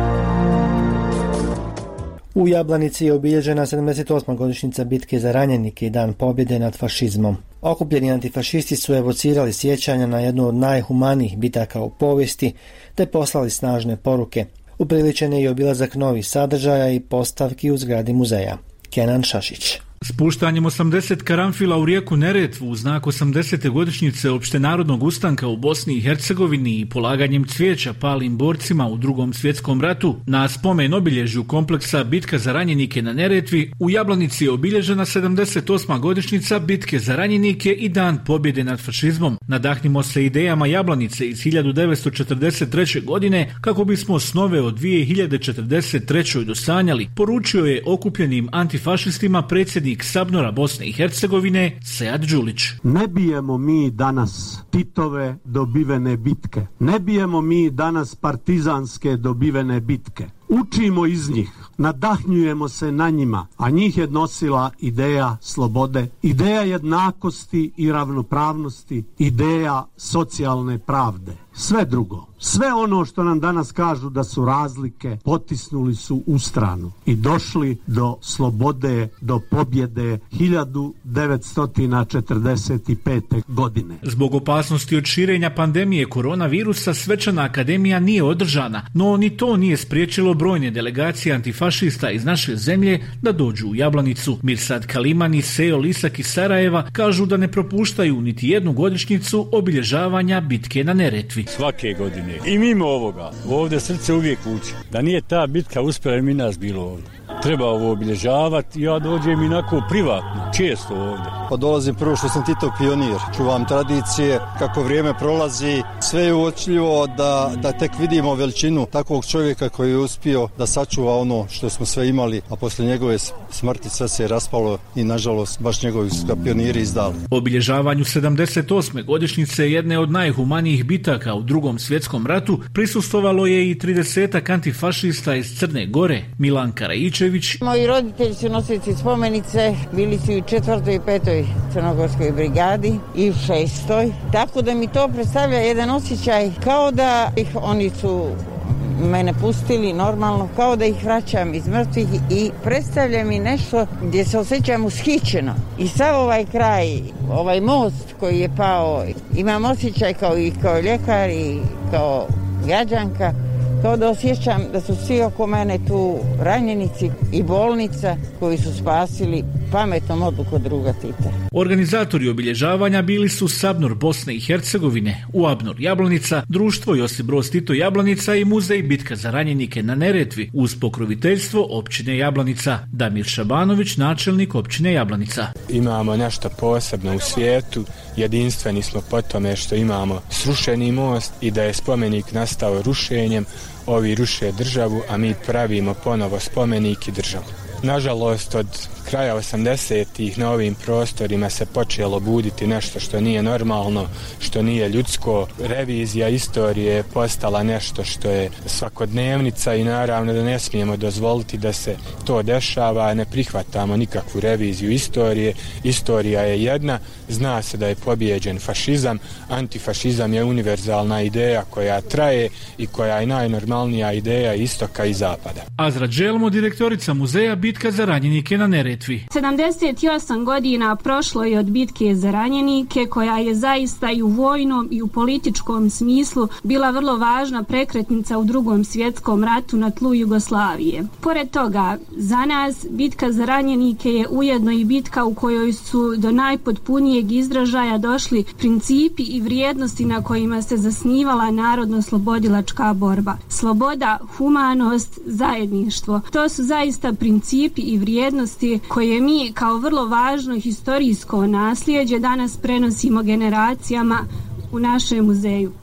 U Jablanici je obilježena sedamdeset osma godišnjica bitke za ranjenike i dan pobjede nad fašizmom. Okupljeni antifašisti su evocirali sjećanja na jednu od najhumanijih bitaka u povijesti, te poslali snažne poruke. Upriličen je i obilazak novih sadržaja i postavki u zgradi muzeja. Kenan Šašić. Spuštanjem osamdeset karanfila u rijeku Neretvu u znak osamdesete godišnjice opštenarodnog ustanka u Bosni i Hercegovini i polaganjem cvijeća palim borcima u Drugom svjetskom ratu na spomen obilježju kompleksa Bitka za ranjenike na Neretvi, u Jablanici je obilježena sedamdeset osma godišnjica Bitke za ranjenike i dan pobjede nad fašizmom. Nadahnimo se idejama Jablanice iz hiljadu devetsto četrdeset treće. godine kako bismo snove od dvije hiljade četrdeset treće. dosanjali, poručio je okupljenim antifašistima predsjednik Sabnora Bosne i Hercegovine Sead Đulić. Ne bijemo mi danas Titove dobivene bitke. Ne bijemo mi danas partizanske dobivene bitke. Učimo iz njih, nadahnjujemo se na njima, a njih je nosila ideja slobode, ideja jednakosti i ravnopravnosti, ideja socijalne pravde. Sve drugo, sve ono što nam danas kažu da su razlike, potisnuli su u stranu i došli do slobode, do pobjede hiljadu devetsto četrdeset pete. godine. Zbog opasnosti od širenja pandemije koronavirusa svečana akademija nije održana, no ni to nije spriječilo brojne delegacije antifašista iz naše zemlje da dođu u Jablanicu. Mirsad Kaliman i Sejo Lisak iz Sarajeva kažu da ne propuštaju niti jednu godišnjicu obilježavanja bitke na Neretvi. Svake godine. I mimo ovoga, ovdje srce uvijek uči. Da nije ta bitka uspjela, mi nas bilo ovdje. Treba ovo obilježavati, ja dođem inako privatno, često ovdje. Pa dolazim prvo što sam Titov pionir, čuvam tradicije, kako vrijeme prolazi, sve je uočljivo da, da tek vidimo veličinu takvog čovjeka koji je uspio da sačuva ono što smo sve imali, a poslije njegove smrti sve se je raspalo i nažalost baš njegovi su ga pioniri izdali. Obilježavanju sedamdeset osme godišnjice jedne od najhumanijih bitaka u Drugom svjetskom ratu prisustvovalo je i tridesetak antifašista iz Crne Gore. Milan Karajičević. Moji roditelji su nosioci spomenice, bili su i u četvrtoj i petoj crnogorskoj brigadi i u šestoj. Tako da mi to predstavlja jedan osjećaj kao da ih oni su mene pustili normalno, kao da ih vraćam iz mrtvih i predstavlja mi nešto gdje se osjećam ushićeno. I sav ovaj kraj, ovaj most koji je pao, imam osjećaj kao i kao ljekar i kao građanka, kao da osjećam da su svi oko mene tu ranjenici i bolnica koji su spasili pametnom odlukom druga Tita. Organizatori obilježavanja bili su Sabnor Bosne i Hercegovine, UABNOR Jablanica, Društvo Josip Broz Tito Jablanica i Muzej Bitka za ranjenike na Neretvi uz pokroviteljstvo općine Jablanica. Damir Šabanović, načelnik općine Jablanica. Imamo nešto posebno u svijetu, jedinstveni smo po tome što imamo srušeni most i da je spomenik nastao rušenjem, ovi ruše državu, a mi pravimo ponovo spomenik i državu. Nažalost, od kraja osamdesetih na ovim prostorima se počelo buditi nešto što nije normalno, što nije ljudsko. Revizija istorije je postala nešto što je svakodnevnica i naravno da ne smijemo dozvoliti da se to dešava, ne prihvatamo nikakvu reviziju istorije. Istorija je jedna, zna se da je pobijeđen fašizam, antifašizam je univerzalna ideja koja traje i koja je najnormalnija ideja istoka i zapada. Azra Dželmo, direktorica muzeja Bitka za ranjenike na Neretvi. sedamdeset osam godina prošlo je od bitke za ranjenike, koja je zaista i u vojnom i u političkom smislu bila vrlo važna prekretnica u Drugom svjetskom ratu na tlu Jugoslavije. Pored toga, za nas bitka za ranjenike je ujedno i bitka u kojoj su do najpotpunijeg izražaja došli principi i vrijednosti na kojima se zasnivala narodno-slobodilačka borba. Sloboda, humanost, zajedništvo. To su zaista principi i vrijednosti koje mi kao vrlo važno historijsko nasljeđe danas prenosimo generacijama u našem muzeju.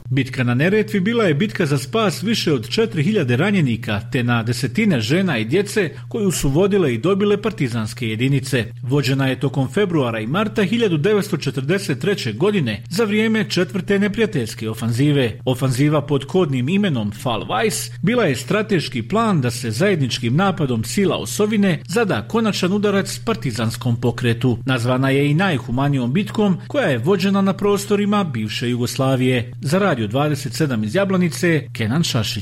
Bitka na Neretvi bila je bitka za spas više od četiri hiljade ranjenika, te na desetine žena i djece koju su vodile i dobile partizanske jedinice. Vođena je tokom februara i marta hiljadu devetsto četrdeset treće. godine za vrijeme četvrte neprijateljske ofanzive. Ofanziva pod kodnim imenom Fall Weiss bila je strateški plan da se zajedničkim napadom sila osovine zada konačan udarac partizanskom pokretu. Nazvana je i najhumanijom bitkom koja je vođena na prostorima bivše Jugoslavije. Za Radio dvadeset sedam iz Jablanice, Kenan Šašić.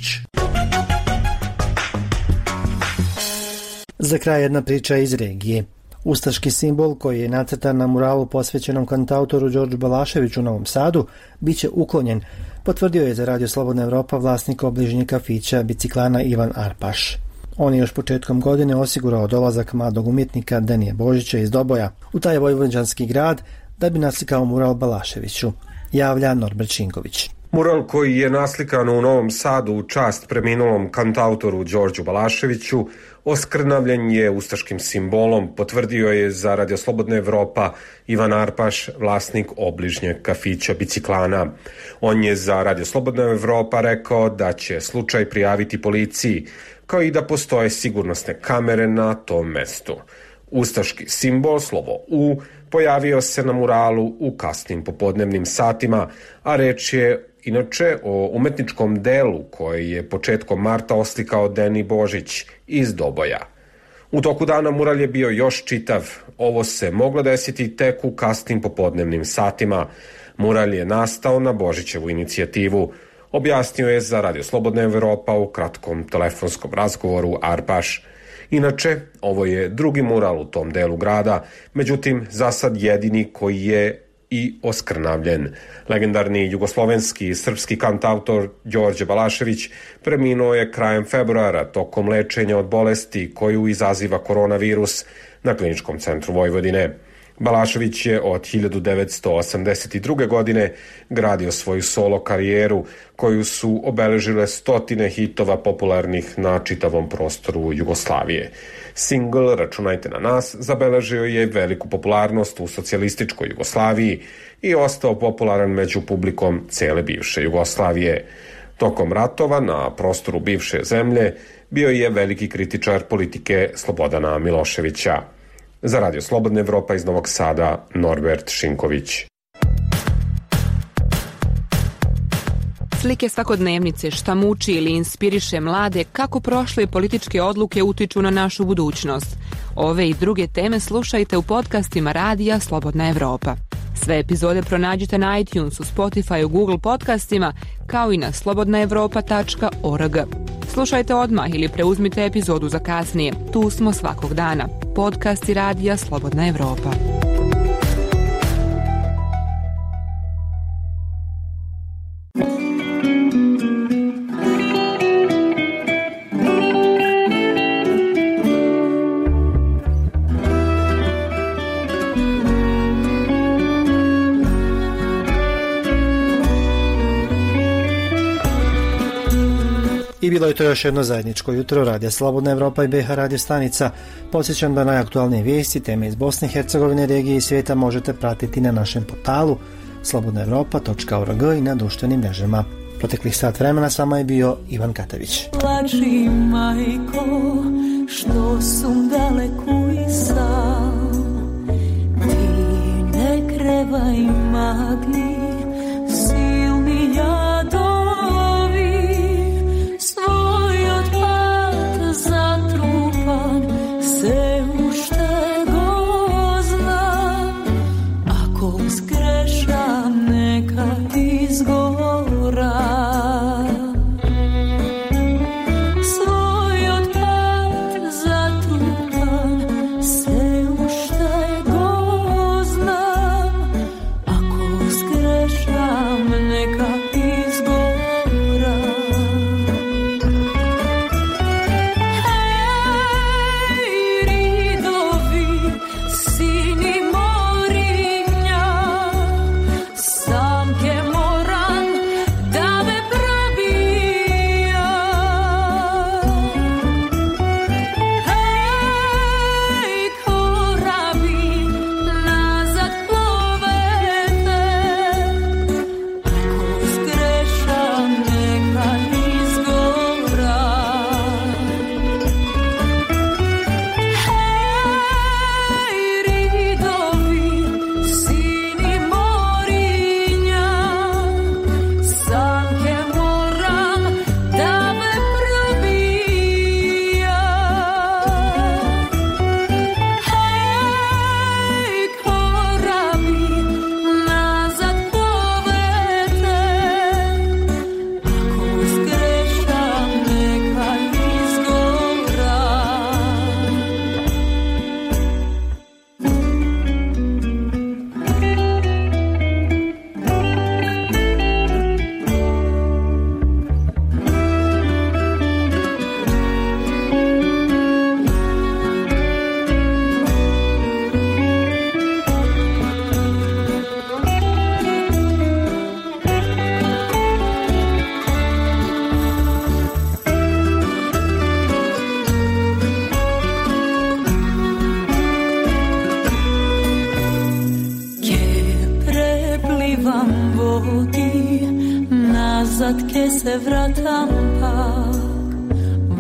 Za kraj jedna priča iz regije. Ustaški simbol koji je nacrtan na muralu posvećenom kantautoru Đorđu Balaševiću u Novom Sadu bit će uklonjen, potvrdio je za Radio Slobodna Evropa vlasnik obližnjeg kafića Biciklana Ivan Arpaš. On je još početkom godine osigurao dolazak mladog umjetnika Denija Božića iz Doboja u taj vojvođanski grad da bi naslikao mural Balaševiću, javlja Norbert Šinković. Mural koji je naslikan u Novom Sadu u čast preminulom kantautoru Đorđu Balaševiću oskrnavljen je ustaškim simbolom, potvrdio je za Radio Slobodna Evropa Ivan Arpaš, vlasnik obližnjeg kafića Biciklana. On je za Radio Slobodna Evropa rekao da će slučaj prijaviti policiji, kao i da postoje sigurnosne kamere na tom mestu. Ustaški simbol, slovo U, pojavio se na muralu u kasnim popodnevnim satima, a reč je inače o umetničkom delu koje je početkom marta oslikao Deni Božić iz Doboja. U toku dana mural je bio još čitav. Ovo se moglo desiti tek u kasnim popodnevnim satima. Mural je nastao na Božićevu inicijativu, objasnio je za Radio Slobodna Evropa u kratkom telefonskom razgovoru Arpaš. Inače, ovo je drugi mural u tom delu grada, međutim, za sad jedini koji je i oskrnavljen. Legendarni jugoslovenski i srpski kantautor Đorđe Balašević preminuo je krajem februara tokom lečenja od bolesti koju izaziva koronavirus na Kliničkom centru Vojvodine. Balašević je od hiljadu devetsto osamdeset druge. godine gradio svoju solo karijeru koju su obeležile stotine hitova popularnih na čitavom prostoru Jugoslavije. Singl Računajte na nas zabeležio je veliku popularnost u socijalističkoj Jugoslaviji i ostao popularan među publikom cele bivše Jugoslavije. Tokom ratova na prostoru bivše zemlje bio je veliki kritičar politike Slobodana Miloševića. Za Radio Slobodna Evropa iz Novog Sada, Norbert Šinković. Slike svakodnevnice, šta muči ili inspiriše mlade, kako prošle političke odluke utiču na našu budućnost. Ove i druge teme slušajte u podcastima Radija Slobodna Evropa. Sve epizode pronađite na iTunesu, Spotifyu, Google podcastima, kao i na slobodna evropa tačka org. Slušajte odmah ili preuzmite epizodu za kasnije. Tu smo svakog dana. Podcasti Radija Slobodna Evropa. I bilo je to još jedno zajedničko jutro Radija Slobodna Evropa i B H radio stanica. Podsjećam da najaktualnije vijesti, teme iz Bosne i Hercegovine, regije i svijeta možete pratiti na našem portalu slobodna evropa tačka org i na društvenim mrežama. Proteklih sat vremena s vama je bio Ivan Katavić. Plači, majko, što sam daleku i sam. Ti ne krevaj magli, silni jadovi, svoj otpad zatrupan, se uštego znam. Ako zgrešam, neka izgora. Skrećem vam vodi, nazad ke se vratam pak.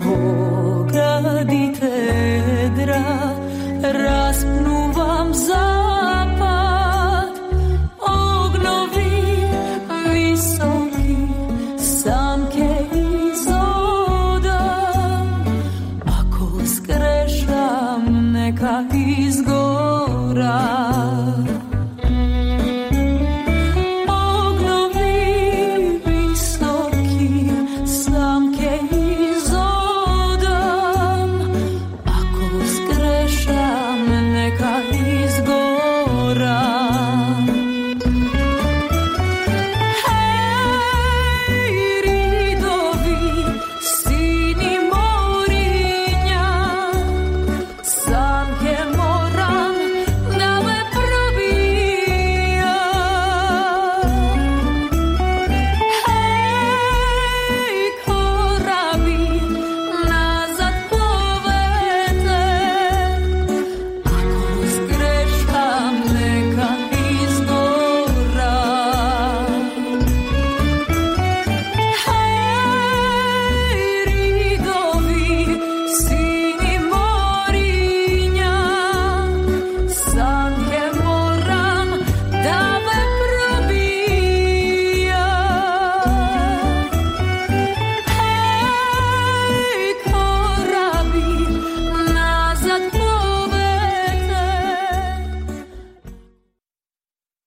Bogradite dra, raspnu vam za